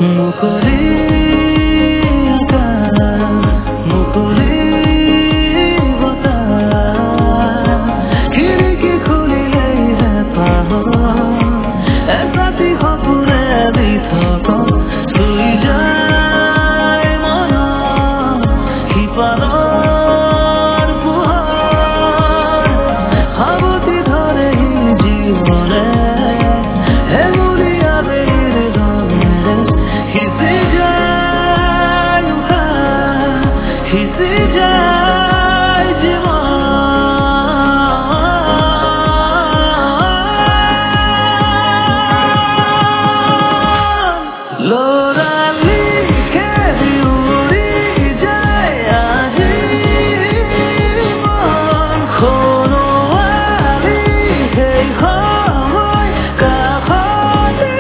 মুকলি আকাশ মুকলি বতাহ খিৰিকী খুলিলেই হেঁপাহ এচাতি সপোনে দি থকা চুই যায় মনত সিপাৰৰ পোহৰ সাৱটি ধৰেহি জীৱনে হেঙুলীয়া বেলিৰ ৰঙেৰে সিঁচি যায় উশাহ সিঁচি যায় জীৱন লৰালি খেদি উৰি যায় আজি মন সৰুৱালি সেই সময় কাষতে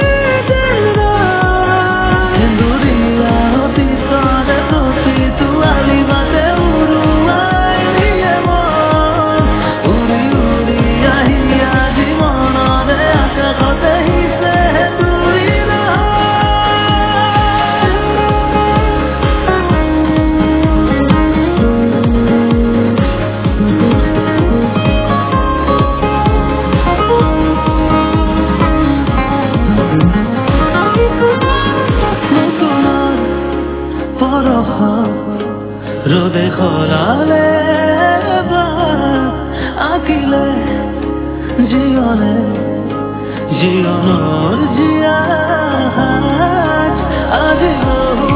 সেন্দুৰীয়া পিছতে টুপি তোৱালি বাটে উৰুৱাই নিয়ে মন উৰি উৰি আহি আজি মনতে আকাশতে সিঁচে সেন্দুৰী নতুনৰ পৰশত ৰ'দে খৰালে আঁকিলে জীৱনে জীৱনৰ জীয়াজ আজি